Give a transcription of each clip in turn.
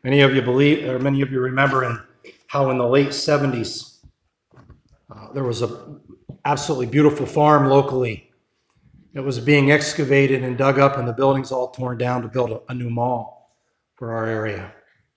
Many of you believe, or many of you remember how in the late 70s, there was a absolutely beautiful farm locally. It was being excavated and dug up and the buildings all torn down to build a new mall for our area.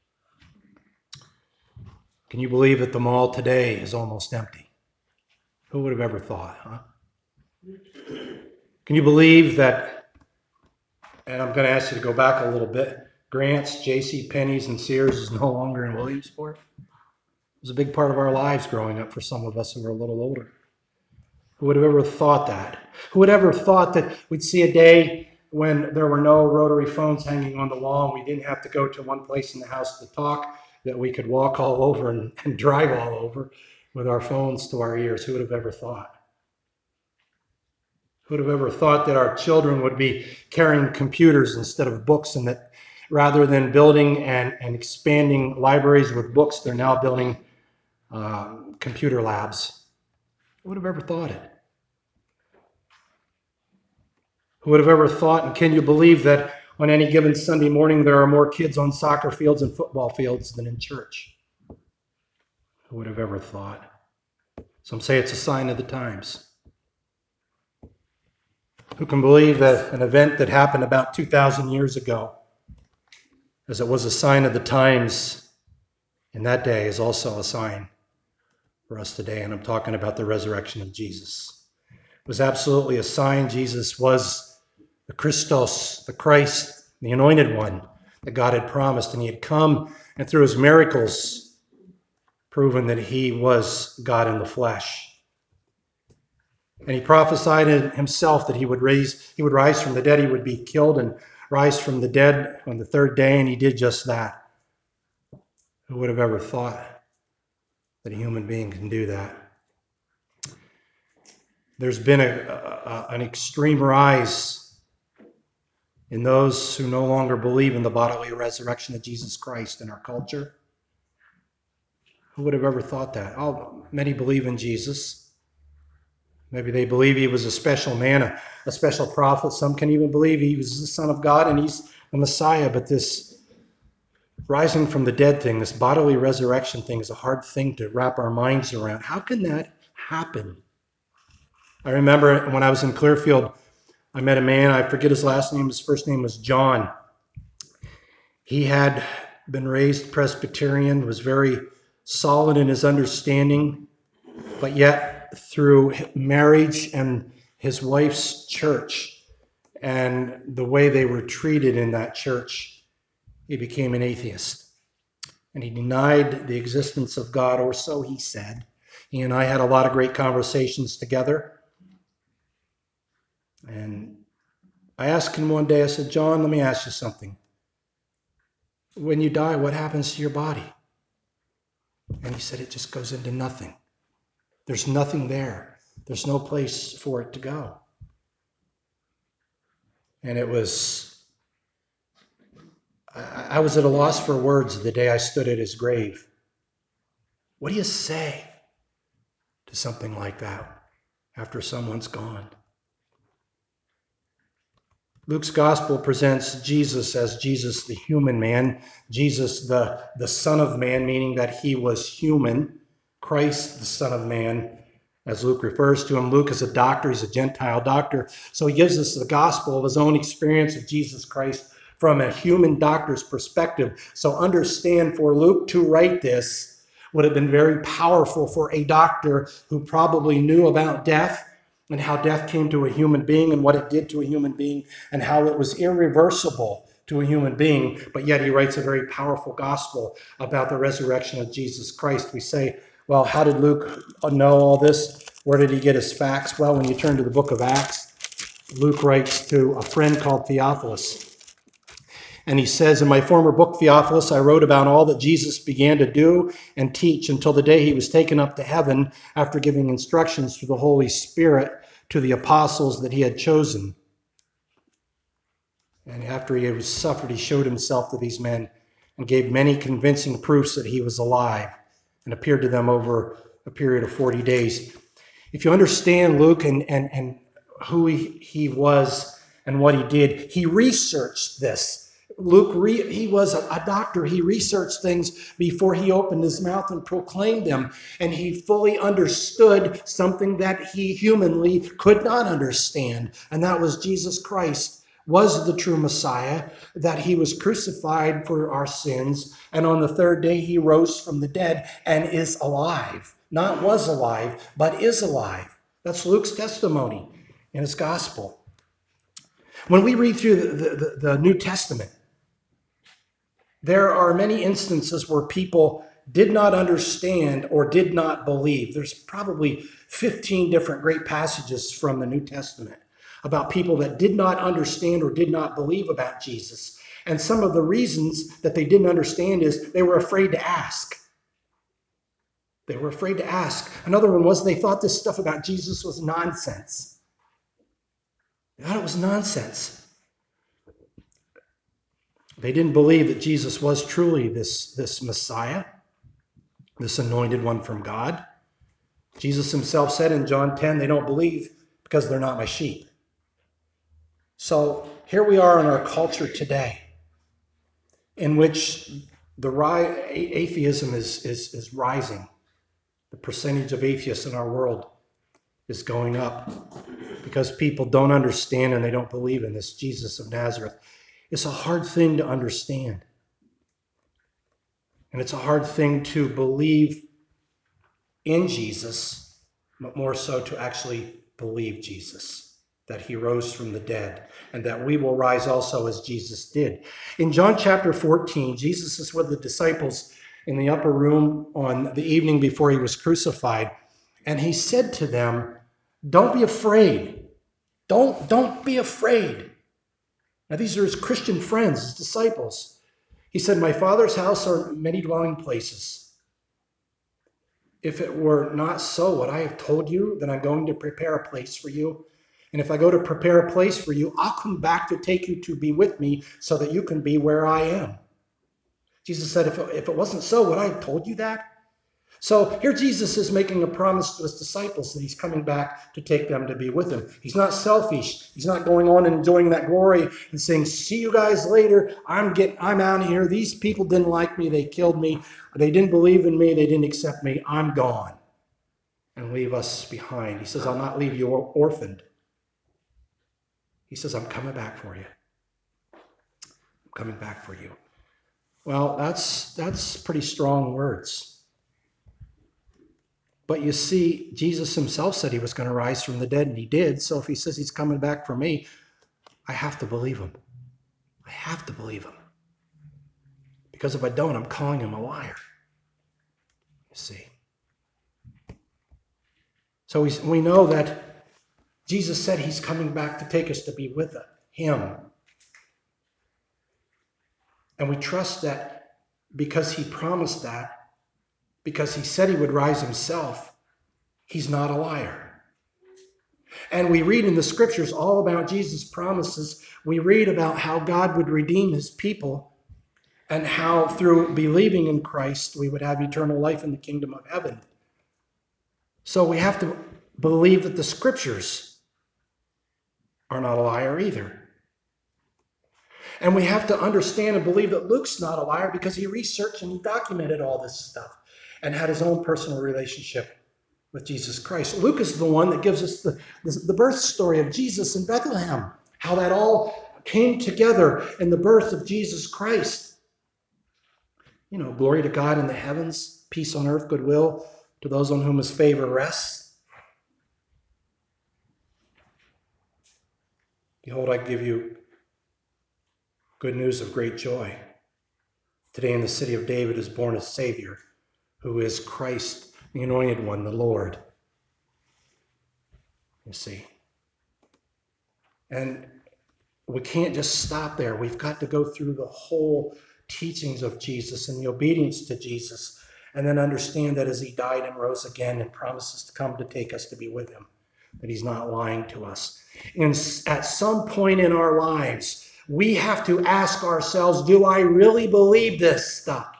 Can you believe that the mall today is almost empty? Who would have ever thought, huh? Can you believe that, and I'm going to ask you to go back a little bit, Grant's, J.C. Penney's, and Sears is no longer in Williamsport? It was a big part of our lives growing up for some of us who were a little older. Who would have ever thought that? Who would have ever thought that we'd see a day when there were no rotary phones hanging on the wall and we didn't have to go to one place in the house to talk, that we could walk all over and drive all over with our phones to our ears? Who would have ever thought? Who would have ever thought that our children would be carrying computers instead of books, and that rather than building and expanding libraries with books, they're now building computer labs? Who would have ever thought it? Who would have ever thought, and can you believe that on any given Sunday morning there are more kids on soccer fields and football fields than in church? Who would have ever thought? Some say it's a sign of the times. Who can believe that an event that happened about 2,000 years ago, as it was a sign of the times in that day, is also a sign for us today? And I'm talking about the resurrection of Jesus. It was absolutely a sign. Jesus was the Christos, the Christ, the anointed one that God had promised, and he had come, and through his miracles proven that he was God in the flesh. And he prophesied himself that he would rise from the dead, he would be killed and rise from the dead on the third day, and he did just that. Who would have ever thought that a human being can do that? There's been an extreme rise in those who no longer believe in the bodily resurrection of Jesus Christ in our culture. Who would have ever thought that? Oh, many believe in Jesus. Maybe they believe he was a special man, a special prophet. Some can even believe he was the Son of God and he's the Messiah. But this rising from the dead thing, this bodily resurrection thing, is a hard thing to wrap our minds around. How can that happen? I remember when I was in Clearfield, I met a man, I forget his last name, his first name was John. He had been raised Presbyterian, was very solid in his understanding, but yet through marriage and his wife's church and the way they were treated in that church, he became an atheist. And he denied the existence of God, or so he said. He and I had a lot of great conversations together. And I asked him one day, I said, John, let me ask you something. When you die, what happens to your body? And he said, it just goes into nothing. There's nothing there. There's no place for it to go. And it was, I was at a loss for words the day I stood at his grave. What do you say to something like that after someone's gone? Luke's gospel presents Jesus as Jesus, the human man, Jesus, the Son of Man, meaning that he was human, Christ, the Son of Man, as Luke refers to him. Luke is a doctor, he's a Gentile doctor, so he gives us the gospel of his own experience of Jesus Christ from a human doctor's perspective. So understand, for Luke to write this would have been very powerful for a doctor who probably knew about death and how death came to a human being and what it did to a human being and how it was irreversible to a human being, but yet he writes a very powerful gospel about the resurrection of Jesus Christ. We say, well, how did Luke know all this? Where did he get his facts? Well, when you turn to the book of Acts, Luke writes to a friend called Theophilus. And he says, in my former book, Theophilus, I wrote about all that Jesus began to do and teach until the day he was taken up to heaven after giving instructions through the Holy Spirit to the apostles that he had chosen. And after he had suffered, he showed himself to these men and gave many convincing proofs that he was alive and appeared to them over a period of 40 days. If you understand Luke and who he was and what he did, he researched this. Luke, he was a doctor. He researched things before he opened his mouth and proclaimed them. And he fully understood something that he humanly could not understand. And that was Jesus Christ was the true Messiah, that he was crucified for our sins. And on the third day, he rose from the dead and is alive. Not was alive, but is alive. That's Luke's testimony in his gospel. When we read through the New Testament, there are many instances where people did not understand or did not believe. There's probably 15 different great passages from the New Testament about people that did not understand or did not believe about Jesus. And some of the reasons that they didn't understand is they were afraid to ask. They were afraid to ask. Another one was they thought this stuff about Jesus was nonsense. They thought it was nonsense. They didn't believe that Jesus was truly this Messiah, this anointed one from God. Jesus himself said in John 10, they don't believe because they're not my sheep. So here we are in our culture today in which atheism is rising. The percentage of atheists in our world is going up because people don't understand and they don't believe in this Jesus of Nazareth. It's a hard thing to understand. And it's a hard thing to believe in Jesus, but more so to actually believe Jesus, that he rose from the dead, and that we will rise also as Jesus did. In John chapter 14, Jesus is with the disciples in the upper room on the evening before he was crucified, and he said to them, don't be afraid. Don't be afraid. Now, these are his Christian friends, his disciples. He said, my Father's house are many dwelling places. If it were not so, would I have told you that I'm going to prepare a place for you? And if I go to prepare a place for you, I'll come back to take you to be with me so that you can be where I am. Jesus said, if it wasn't so, would I have told you that? So here Jesus is making a promise to his disciples that he's coming back to take them to be with him. He's not selfish. He's not going on and enjoying that glory and saying, see you guys later. I'm out of here. These people didn't like me. They killed me. They didn't believe in me. They didn't accept me. I'm gone. And leave us behind. He says, I'll not leave you orphaned. He says, I'm coming back for you. I'm coming back for you. Well, that's pretty strong words. But you see, Jesus himself said he was going to rise from the dead, and he did. So if he says he's coming back for me, I have to believe him. I have to believe him. Because if I don't, I'm calling him a liar. You see. So we know that Jesus said he's coming back to take us to be with him. And we trust that because he promised that, because he said he would rise himself, he's not a liar. And we read in the scriptures all about Jesus' promises. We read about how God would redeem his people and how through believing in Christ we would have eternal life in the kingdom of heaven. So we have to believe that the scriptures are not a liar either. And we have to understand and believe that Luke's not a liar because he researched and he documented all this stuff and had his own personal relationship with Jesus Christ. Luke is the one that gives us the birth story of Jesus in Bethlehem, how that all came together in the birth of Jesus Christ. You know, glory to God in the heavens, peace on earth, goodwill to those on whom his favor rests. Behold, I give you good news of great joy. Today in the city of David is born a Savior, who is Christ, the Anointed One, the Lord. You see. And we can't just stop there. We've got to go through the whole teachings of Jesus and the obedience to Jesus, and then understand that as he died and rose again and promises to come to take us to be with him, that he's not lying to us. And at some point in our lives, we have to ask ourselves, do I really believe this stuff?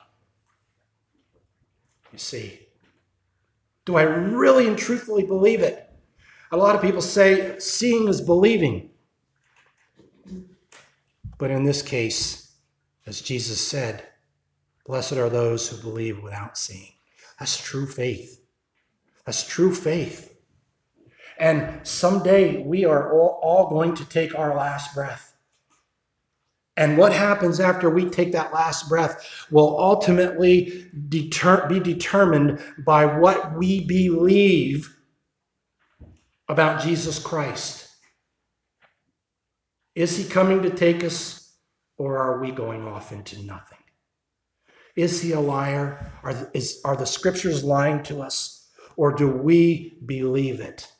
You see, do I really and truthfully believe it? A lot of people say seeing is believing. But in this case, As Jesus said, blessed are those who believe without seeing. That's true faith. That's true faith. And someday we are all going to take our last breath. And what happens after we take that last breath will ultimately be determined by what we believe about Jesus Christ. Is he coming to take us, or are we going off into nothing? Is he a liar? Are the scriptures lying to us, or do we believe it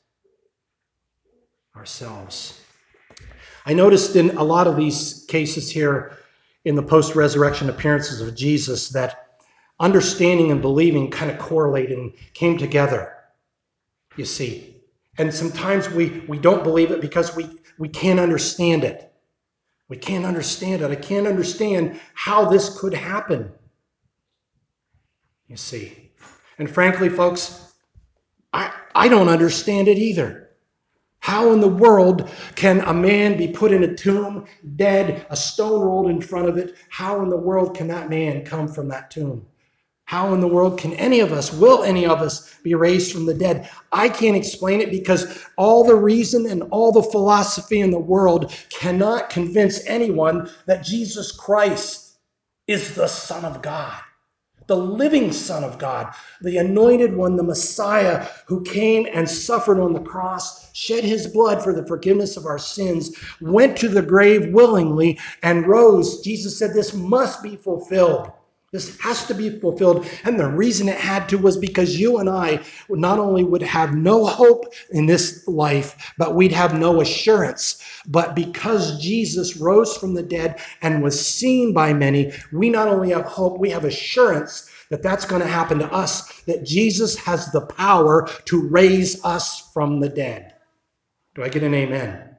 ourselves? I noticed in a lot of these cases here in the post-resurrection appearances of Jesus that understanding and believing kind of correlated and came together, you see. And sometimes we don't believe it because we can't understand it. We can't understand it. I can't understand how this could happen, you see. And frankly, folks, I don't understand it either. How in the world can a man be put in a tomb, dead, a stone rolled in front of it? How in the world can that man come from that tomb? How in the world can will any of us be raised from the dead? I can't explain it because all the reason and all the philosophy in the world cannot convince anyone that Jesus Christ is the Son of God, the living Son of God, the anointed one, the Messiah who came and suffered on the cross, shed his blood for the forgiveness of our sins, went to the grave willingly and rose. Jesus said this must be fulfilled. This has to be fulfilled. And the reason it had to was because you and I not only would have no hope in this life, but we'd have no assurance. But because Jesus rose from the dead and was seen by many, we not only have hope, we have assurance that that's going to happen to us, that Jesus has the power to raise us from the dead. Do I get an amen?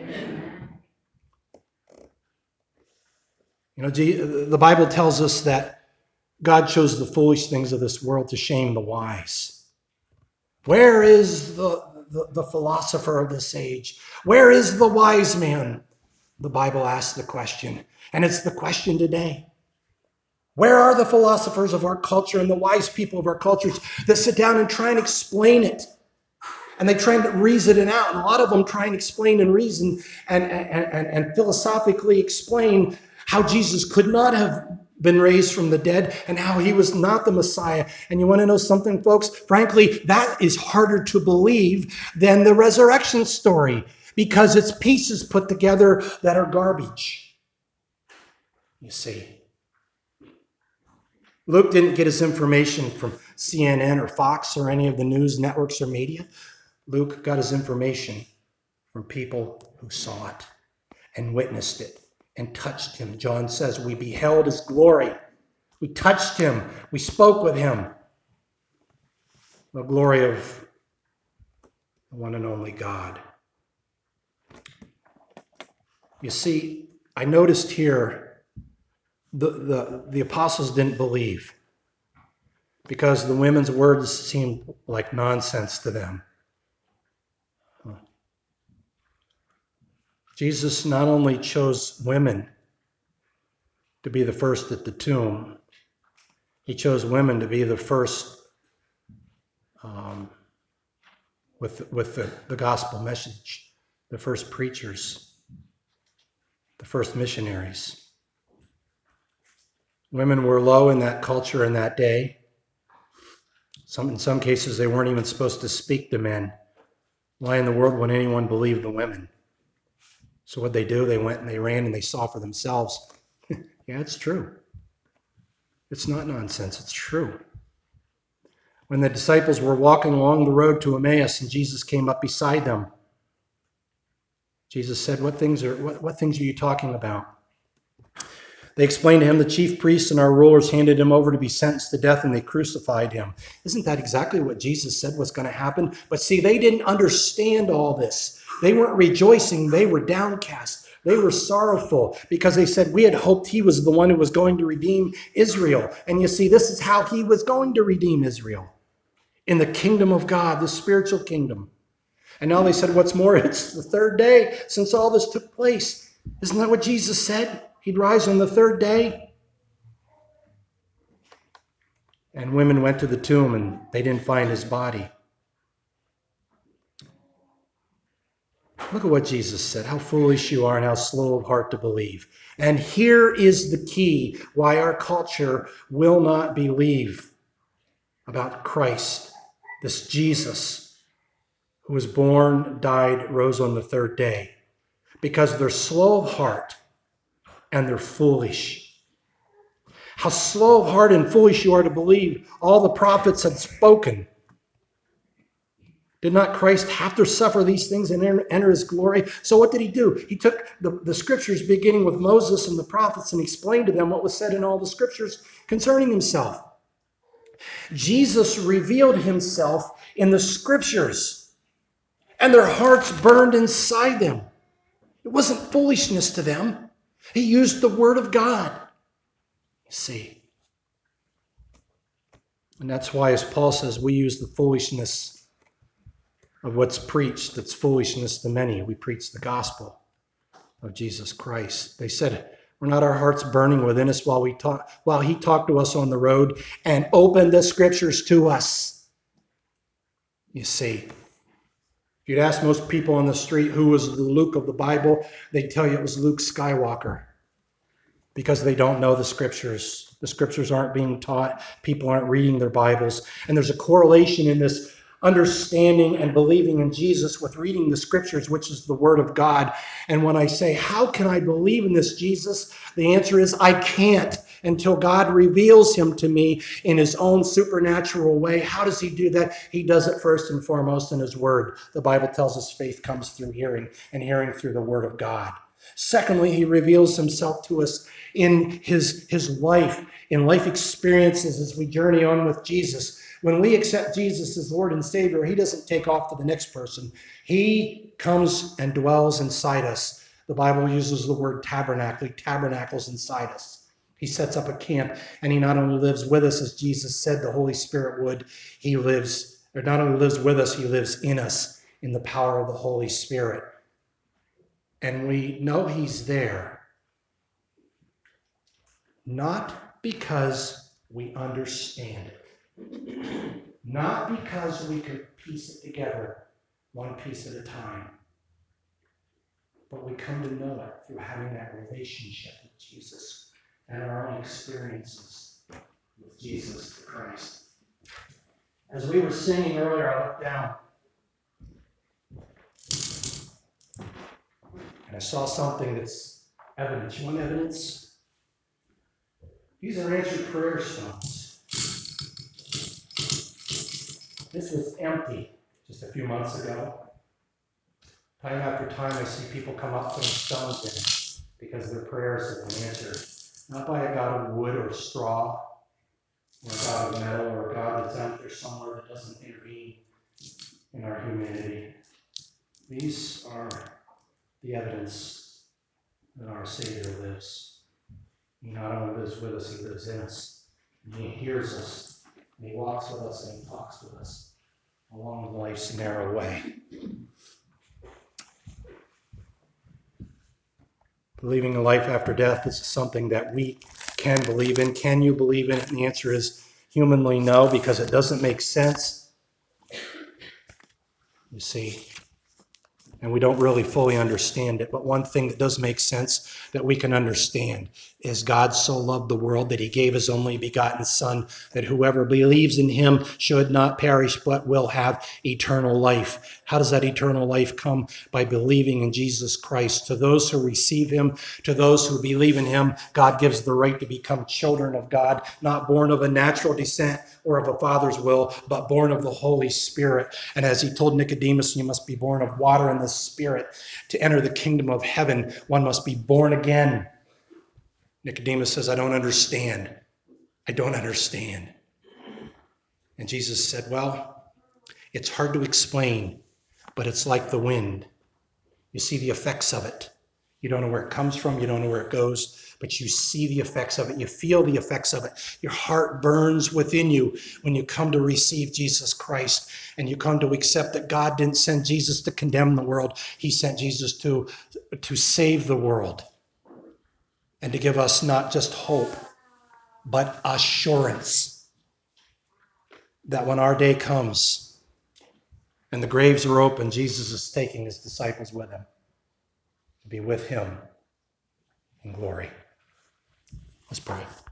You know, the Bible tells us that God chose the foolish things of this world to shame the wise. Where is the philosopher of this age? Where is the wise man? The Bible asks the question, and it's the question today. Where are the philosophers of our culture and the wise people of our cultures that sit down and try and explain it? And they try and reason it out. And a lot of them try and explain and reason and philosophically explain how Jesus could not have been raised from the dead and how he was not the Messiah. And you want to know something, folks? Frankly, that is harder to believe than the resurrection story because it's pieces put together that are garbage. You see. Luke didn't get his information from CNN or Fox or any of the news networks or media. Luke got his information from people who saw it and witnessed it and touched him. John says, we beheld his glory. We touched him. We spoke with him. The glory of the one and only God. You see, I noticed here the apostles didn't believe because the women's words seemed like nonsense to them. Jesus not only chose women to be the first at the tomb, he chose women to be the first with the gospel message, the first preachers, the first missionaries. Women were low in that culture in that day. In some cases, they weren't even supposed to speak to men. Why in the world would anyone believe the women? So what they do, they went and they ran and they saw for themselves. Yeah, it's true. It's not nonsense. It's true. When the disciples were walking along the road to Emmaus and Jesus came up beside them, Jesus said, what things are you talking about? They explained to him, the chief priests and our rulers handed him over to be sentenced to death, and they crucified him. Isn't that exactly what Jesus said was going to happen? But see, they didn't understand all this. They weren't rejoicing. They were downcast. They were sorrowful because they said, we had hoped he was the one who was going to redeem Israel. And you see, this is how he was going to redeem Israel. In the kingdom of God, the spiritual kingdom. And now they said, what's more, it's the third day since all this took place. Isn't that what Jesus said? he'd rise on the third day. And women went to the tomb and they didn't find his body. Look at what Jesus said, how foolish you are and how slow of heart to believe. And here is the key why our culture will not believe about Christ, this Jesus who was born, died, rose on the third day. Because they're slow of heart and they're foolish. How slow of heart and foolish you are to believe all the prophets had spoken. Did not Christ have to suffer these things and enter his glory? So what did he do? He took the scriptures beginning with Moses and the prophets and explained to them what was said in all the scriptures concerning himself. Jesus revealed himself in the scriptures, and their hearts burned inside them. It wasn't foolishness to them. He used the word of God. You see. And that's why, as Paul says, we use the foolishness of what's preached. That's foolishness to many. We preach the gospel of Jesus Christ. They said, were not our hearts burning within us while he talked to us on the road and opened the scriptures to us? You see, if you'd ask most people on the street who was the Luke of the Bible, they'd tell you it was Luke Skywalker, because they don't know the scriptures. The scriptures aren't being taught. People aren't reading their Bibles. And there's a correlation in this understanding and believing in Jesus with reading the scriptures, which is the word of God. And when I say, how can I believe in this Jesus? The answer is, I can't until God reveals him to me in his own supernatural way. How does he do that? He does it first and foremost in his word. The Bible tells us faith comes through hearing, and hearing through the word of God. Secondly, he reveals himself to us in his life, in life experiences as we journey on with Jesus. When we accept Jesus as Lord and Savior, he doesn't take off to the next person. He comes and dwells inside us. The Bible uses the word tabernacle. He tabernacles inside us. He sets up a camp, and he not only lives with us, as Jesus said the Holy Spirit would, he lives, or not only lives with us, he lives in us in the power of the Holy Spirit. And we know he's there, not because we understand it, not because we could piece it together one piece at a time, but we come to know it through having that relationship with Jesus and our own experiences with Jesus Christ. As we were singing earlier, I looked down and I saw something that's evidence. You want evidence? These are answered prayer stones. This was empty just a few months ago. Time after time, I see people come up putting stones in it because their prayers have been answered. Not by a God of wood or straw, or a God of metal, or a God that's out there somewhere that doesn't intervene in our humanity. These are the evidence that our Savior lives. He not only lives with us, he lives in us. And he hears us, and he walks with us, and he talks with us along life's narrow way. Believing in life after death is something that we can believe in. Can you believe in it? And the answer is humanly no, because it doesn't make sense. You see, and we don't really fully understand it. But one thing that does make sense that we can understand is God so loved the world that he gave his only begotten Son, that whoever believes in him should not perish but will have eternal life. How does that eternal life come? By believing in Jesus Christ. To those who receive him, to those who believe in him, God gives the right to become children of God, not born of a natural descent or of a father's will, but born of the Holy Spirit. And as he told Nicodemus, you must be born of water and the Spirit. To enter the kingdom of heaven, one must be born again. Nicodemus says, I don't understand. I don't understand. And Jesus said, well, it's hard to explain, but it's like the wind. You see the effects of it. You don't know where it comes from. You don't know where it goes, but you see the effects of it. You feel the effects of it. Your heart burns within you when you come to receive Jesus Christ and you come to accept that God didn't send Jesus to condemn the world. He sent Jesus to save the world. and to give us not just hope, but assurance that when our day comes and the graves are open, Jesus is taking his disciples with him to be with him in glory. Let's pray.